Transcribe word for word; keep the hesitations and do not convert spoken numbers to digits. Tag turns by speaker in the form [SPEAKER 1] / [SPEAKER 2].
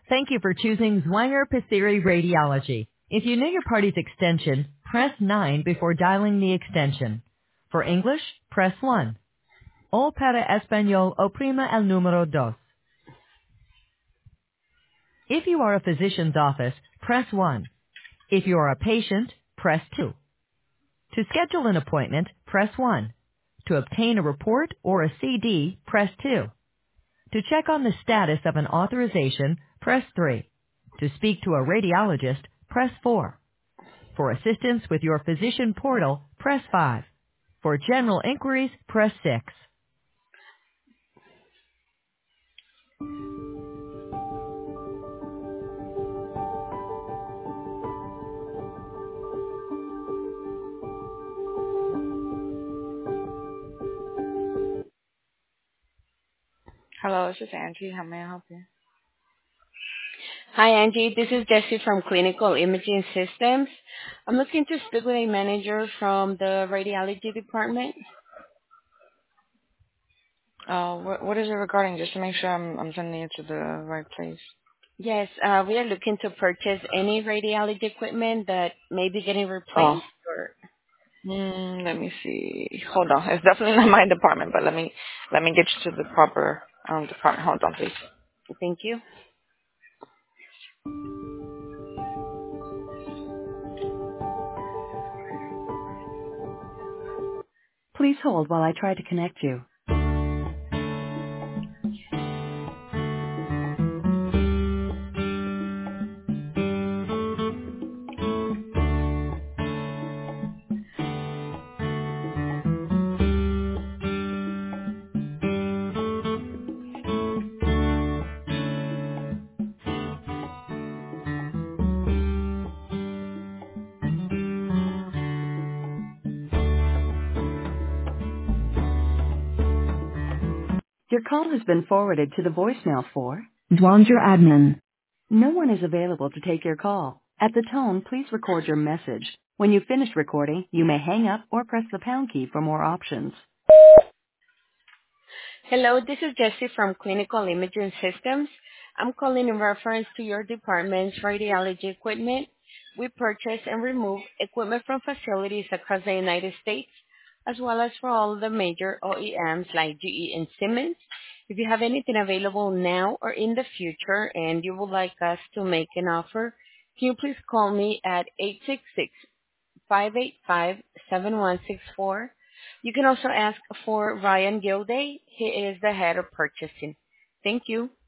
[SPEAKER 1] Thank you for choosing Zwanger Pissiri Radiology. If you know your party's extension, press nine before dialing the extension. For English, press one. O para español, oprima el número dos. If you are a physician's office, press one. If you are a patient, press two. To schedule an appointment, press one. To obtain a report or a C D, press two. To check on the status of an authorization, press three. To speak to a radiologist, press four. For assistance with your physician portal, press five. For general inquiries, press six.
[SPEAKER 2] Hello, this is Angie. How may I help you?
[SPEAKER 3] Hi, Angie. This is Jessie from Clinical Imaging Systems. I'm looking to speak with a manager from the radiology department.
[SPEAKER 2] Uh, what, what is it regarding? Just to make sure I'm I'm sending it to the right place.
[SPEAKER 3] Yes, uh, we are looking to purchase any radiology equipment that may be getting
[SPEAKER 2] Oh,
[SPEAKER 3] replaced. Or
[SPEAKER 2] mm, let me see. Hold on. It's definitely not my department, but let me let me get you to the proper um department. Hold on, please.
[SPEAKER 3] thank you.
[SPEAKER 1] Please hold while I try to connect you. Your call has been forwarded to the voicemail for Dwanger Admin. No one is available to take your call. At the tone, please record your message. When you finish recording, you may hang up or press the pound key for more options.
[SPEAKER 3] Hello, this is Jessie from Clinical Imaging Systems. I'm calling in reference to your department's radiology equipment. We purchase and remove equipment from facilities across the United States, as well as for all the major O E Ms like G E and Siemens. If you have anything available now or in the future and you would like us to make an offer, can you please call me at eight six six, five eight five, seven one six four. You can also ask for Ryan Gilday. He is the head of purchasing. Thank you.